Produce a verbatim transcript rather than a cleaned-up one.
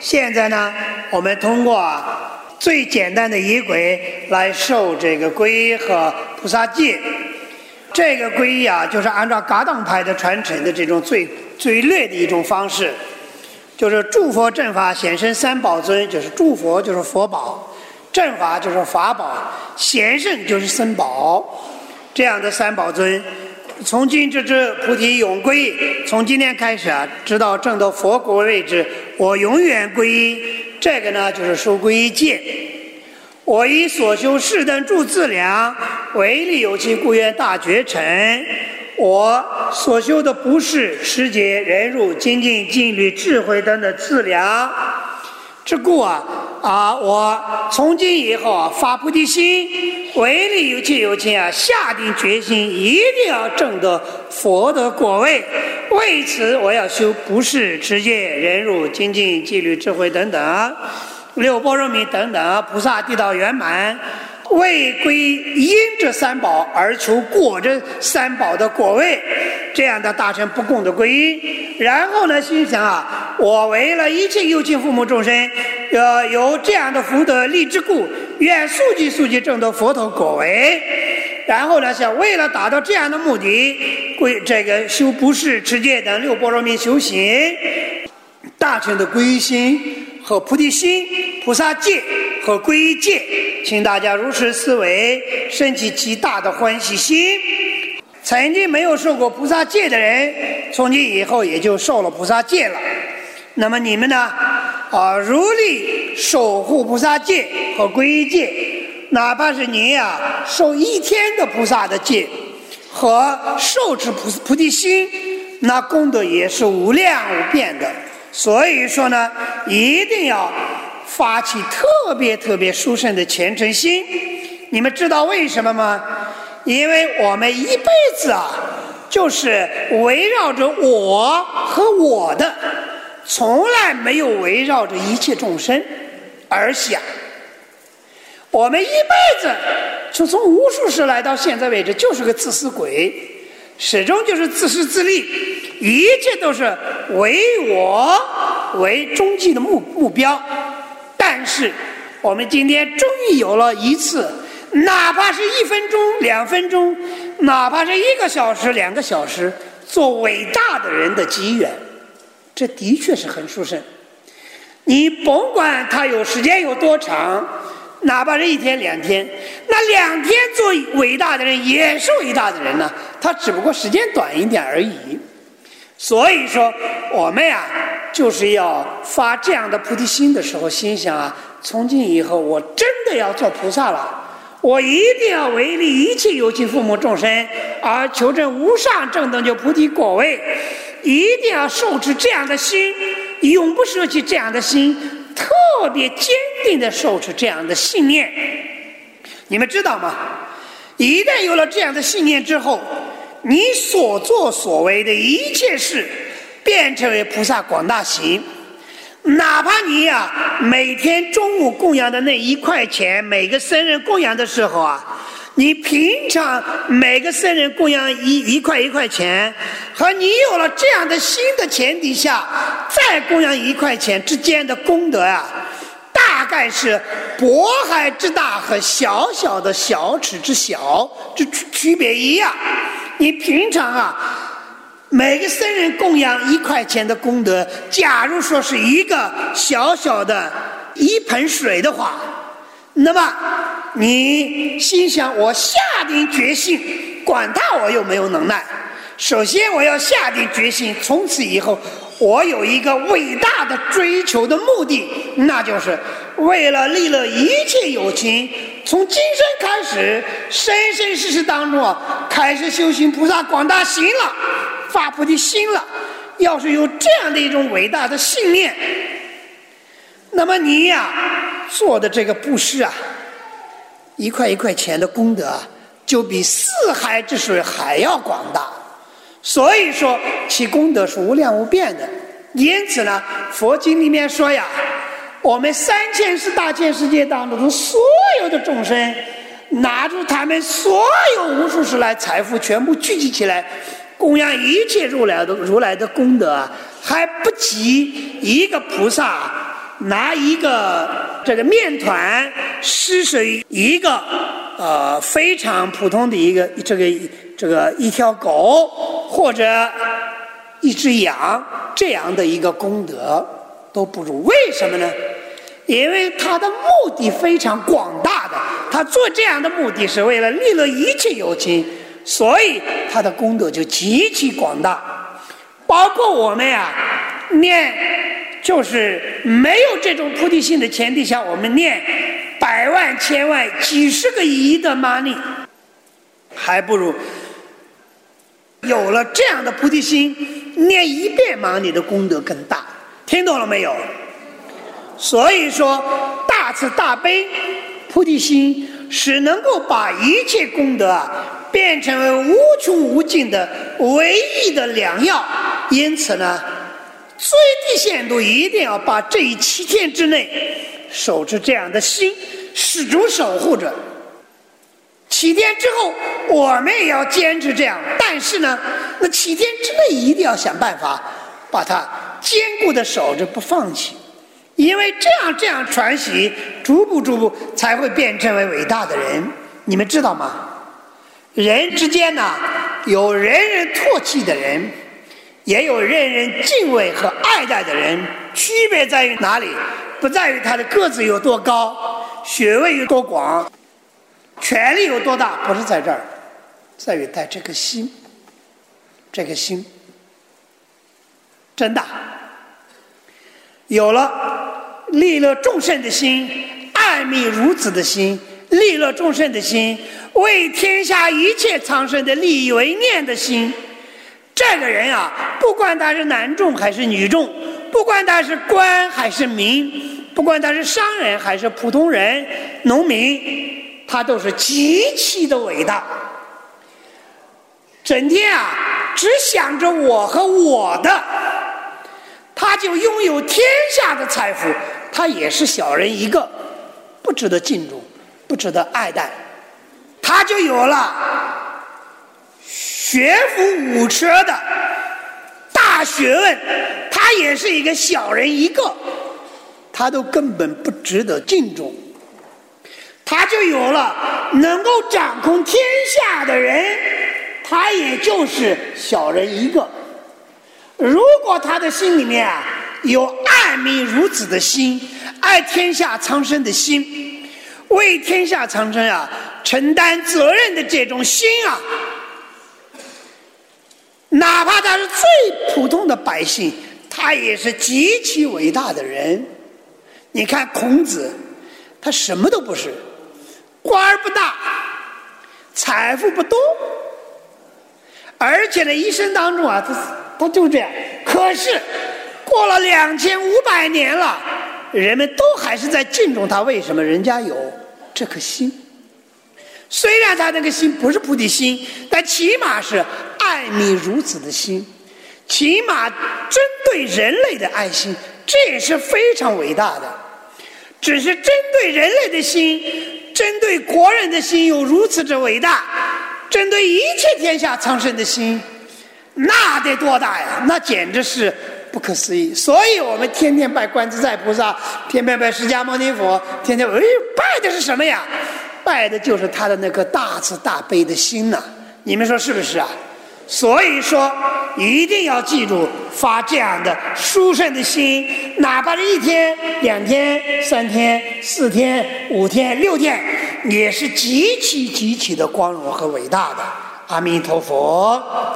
现在呢，我们通过最简单的仪轨来受这个皈依和菩萨戒。这个皈依啊，就是按照噶当派的传承的这种最最略的一种方式，就是诸佛正法显圣三宝尊，就是诸佛就是佛宝，正法就是法宝，显圣就是僧宝，这样的三宝尊。从今之之，菩提永皈依。从今天开始啊，直到证得佛国为止，我永远皈依。这个呢，就是受皈依戒。我以所修世等诸资粮，唯利有其故愿大觉成。我所修的不是持戒、忍辱、精进、禁律、智慧等的资粮之故啊啊！我从今以后啊，发菩提心，唯利有戒有情啊，下定决心，一定要证得佛的果位。为此，我要修不是持戒、忍辱、精进、戒律、智慧等等六波罗蜜等等菩萨地道圆满。为归因这三宝而求果这三宝的果位，这样的大乘不共的皈依。然后呢，心想啊，我为了一切有情父母众生，呃，有这样的福德力之故，愿速即速即证得佛陀果位。然后呢，想为了达到这样的目的，归这个修不是持戒等六波罗蜜修行，大乘的皈依心和菩提心、菩萨戒和皈依戒，请大家如实思维，升起极大的欢喜心。曾经没有受过菩萨戒的人，从今以后也就受了菩萨戒了。那么你们呢？啊，如力守护菩萨戒和皈依戒，哪怕是您呀、啊、受一天的菩萨的戒和受持菩菩提心，那功德也是无量无边的。所以说呢，一定要发起特别特别殊胜的虔诚心。你们知道为什么吗？因为我们一辈子啊，就是围绕着我和我的，从来没有围绕着一切众生而想。我们一辈子就从无数世来到现在为止，就是个自私鬼，始终就是自私自利，一切都是为我为终极的目目标。但是我们今天终于有了一次，哪怕是一分钟、两分钟，哪怕是一个小时、两个小时，做伟大的人的机缘，这的确是很殊胜。你甭管他有时间有多长，哪怕是一天两天，那两天做伟大的人也是伟大的人呢，他只不过时间短一点而已。所以说我们呀、啊，就是要发这样的菩提心的时候，心想啊，从今以后我真的要做菩萨了，我一定要为利一切有情父母众生，而求证无上正等觉菩提果位，一定要受持这样的心，永不舍弃这样的心，特别坚定的受持这样的信念。你们知道吗？一旦有了这样的信念之后，你所作所为的一切事变成为菩萨广大行。哪怕你呀、啊、每天中午供养的那一块钱，每个僧人供养的时候啊，你平常每个僧人供养一一块一块钱，和你有了这样的心的前提下再供养一块钱之间的功德啊，大概是渤海之大和小小的小尺之小，这区别一样。你平常啊，每个僧人供养一块钱的功德，假如说是一个小小的一盆水的话，那么你心想，我下定决心，管他我又没有能耐，首先我要下定决心，从此以后我有一个伟大的追求的目的，那就是为了利乐一切有情，从今生开始，生生世世当中啊，开始修行菩萨广大行了，发菩提心了。要是有这样的一种伟大的信念，那么你呀、啊、做的这个布施啊，一块一块钱的功德啊，就比四海之水还要广大。所以说其功德是无量无边的。因此呢，佛经里面说呀，我们三千世大千世界当中的所有的众生，拿出他们所有无数世来财富全部聚集起来，供养一切如来的如来的功德啊，还不及一个菩萨拿一个这个面团施舍于一个呃非常普通的一个这个这个一条狗或者一只羊这样的一个功德都不如。为什么呢？因为他的目的非常广大的，他做这样的目的是为了利乐一切有情，所以他的功德就极其广大。包括我们呀、啊、念，就是没有这种菩提心的前提下，我们念百万千万几十个亿的玛尼，还不如有了这样的菩提心，念一遍玛尼的功德更大。听懂了没有？所以说大慈大悲菩提心是能够把一切功德啊变成为无穷无尽的唯一的良药。因此呢，最低限度一定要把这一七天之内守着这样的心，始终守护着。七天之后我们也要坚持这样，但是呢，那七天之内一定要想办法把它坚固的守着不放弃。因为这样这样传习，逐步逐步才会变成为伟大的人。你们知道吗？人之间呢，有人人唾弃的人，也有人人敬畏和爱戴的人。区别在于哪里？不在于他的个子有多高，学位有多广，权力有多大，不是在这儿，在于在这个心。这个心真大，有了利乐众生的心，爱悯孺子的心，利乐众生的心，为天下一切苍生的利益为念的心，这个人啊，不管他是男众还是女众，不管他是官还是民，不管他是商人还是普通人、农民，他都是极其的伟大。整天啊，只想着我和我的，他就拥有天下的财富，他也是小人一个，不值得敬重，不值得爱戴。他就有了学富五车的大学问，他也是一个小人一个，他都根本不值得敬重。他就有了能够掌控天下的人，他也就是小人一个。如果他的心里面啊有爱悯孺子的心，爱天下苍生的心，为天下苍生啊承担责任的这种心啊，哪怕他是最普通的百姓，他也是极其伟大的人。你看孔子，他什么都不是，官儿不大，财富不多，而且呢一生当中啊他他就这样。可是过了两千五百年了，人们都还是在敬重他。为什么？人家有这颗心。虽然他那个心不是菩提心，但起码是爱悯孺子的心，起码针对人类的爱心，这也是非常伟大的。只是针对人类的心，针对国人的心有如此之伟大，针对一切天下苍生的心，那得多大呀？那简直是不可思议。所以我们天天拜观自在菩萨，天天拜释迦牟尼佛，天天哎拜的是什么呀？拜的就是他的那个大慈大悲的心呐、啊！你们说是不是啊？所以说一定要记住发这样的殊胜的心，哪怕是一天、两天、三天、四天、五天、六天，也是极其极其的光荣和伟大的。阿弥陀佛。